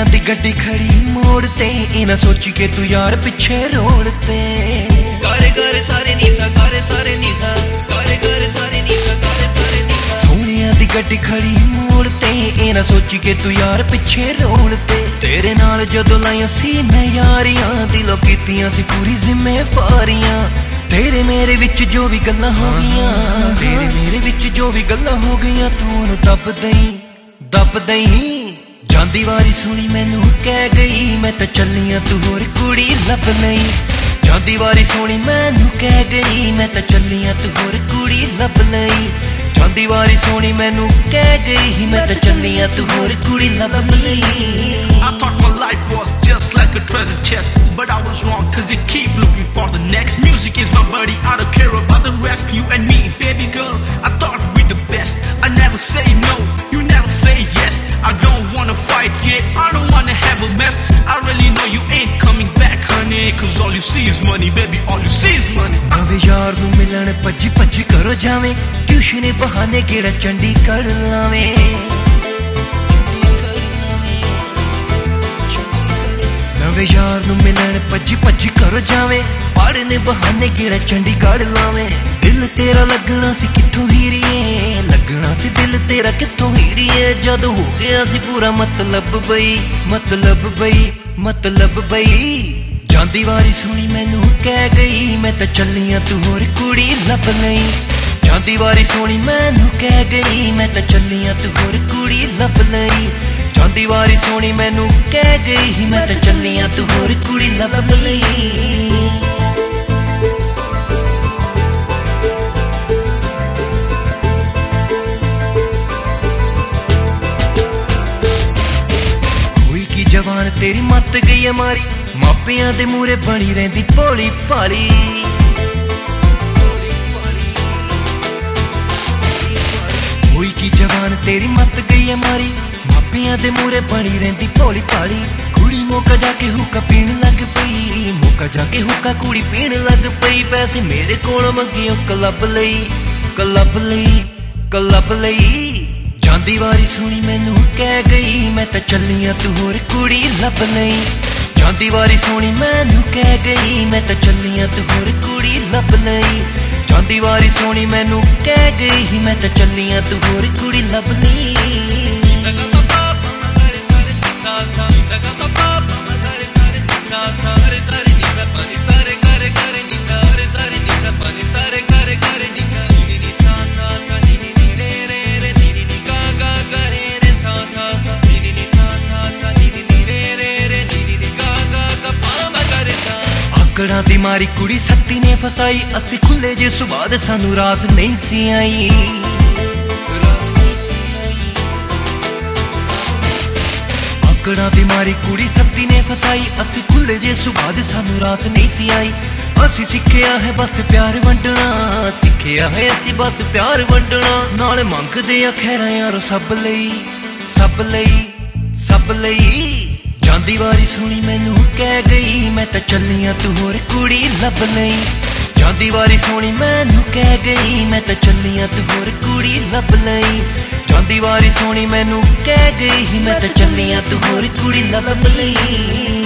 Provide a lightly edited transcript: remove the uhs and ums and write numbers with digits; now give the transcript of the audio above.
सोनिया दी गड्डी खड़ी मोड़ ते इना सोची के तू यार पिछे रोड़ ते करे करे सारे नीसा करे सारे नीसा करे करे सारे नीसा करे सारे नीसा। सोनिया दी गड्डी खड़ी मोड़ ते इना सोची के तू यार पिछे रोड़ ते तेरे नाल जदों लाईयां सी मैं यारियां दिलों कीतियां सी पूरी जिम्मेवारियां तेरे मेरे विच जो भी गल्लां हो गईयां तेरे मेरे विच जो भी गल्लां हो गईयां तू ओनू दब दई जांदी वारी सोनी मैनू कह गई मैं तां चलियां तू होर कुड़ी लभ नहीं जांदी वारी सोनी मैनू कह गई मैं तां चलियां तू होर कुड़ी लभ नहीं जांदी वारी सोनी मैनू कह गई मैं तां चलियां तू होर कुड़ी लभ नहीं। I thought my life was just like a treasure chest, but I was wrong cause you keep looking for the next. Music is my buddy, I don't care about the rest. You and me, baby girl, I thought we the best. I never say no, you never say yes. I don't wanna fight, yeah, I don't wanna have a mess. I really know you ain't coming back, honey, cause all you see is money, baby, all you see is money. नवे यार नू मिलन भज्जी भज्जी करो जावे tuition बहाने केड़ा चंडीगढ़ लावे नवे यार नू मिलन भज्जी भज्जी करो जावे पढ़ने बहाने केड़ा चंडीगढ़ लावे दिल तेरा लगना सी कित्थों हीरिए लगना सी दिल तेरा कित्थों हीरिए जद हो गया सी पूरा मतलब बई जांदी वारी सोनी मैनू कह गई मैं तां चलियां तू होर कुड़ी लभ नहीं जांदी वारी सोनी मैनू कह गई मैं तां चलियां तू होर कुड़ी लभ नहीं जांदी वारी सोनी मैनू कह गई मैं तां चलियां तू होर कुड़ी लभ नहीं। होई की जवान तेरी मत गई है मारी मापियां दे मूरे बनी रहिंदी भोली भाली होई की जवान तेरी मत गई है मारी मापियां दे मूरे बनी रहिंदी भोली भाली कुड़ी मौका जाके हुक्का पीण लग पई मौका जाके हुक्का कुड़ी पीण लग पई पैसे मेरे कोल मंगियो क्लब लई जांदी वारी सोनी मैनू कह गई मैं तां चलियां तू होर कुड़ी लभ नहीं जांदी वारी सोनी मैनू कह गई मैं तां चलियां तू होर कुड़ी लभ नहीं जांदी वारी सोनी मैनू कह गई मैं तां चलियां तू होर कुड़ी लभ नहीं। आकड़ा दी मारी कुड़ी सत्ती ने फसाई असी खुले जे सुबाद सानू रास नहीं सी आई आकड़ा दी मारी कुड़ी सत्ती ने फसाई असी खुले जे सुबाद सानू रास नहीं सी आई असी सिक्खिया है बस प्यार वंडना सिक्खिया है असी बस प्यार वंडना नाल मंगदे आ खैरा यारो सब लई जांदी वारी सोनी मैनू कह गई मैं तां चलियां तू होर कुड़ी लभ नहीं जांदी वारी सोनी मैनू कह गई मैं तां चलियां तू होर कुड़ी लभ नहीं जांदी वारी सोनी मैनू कह गई मैं तां चलियां तू होर कुड़ी लभ नहीं।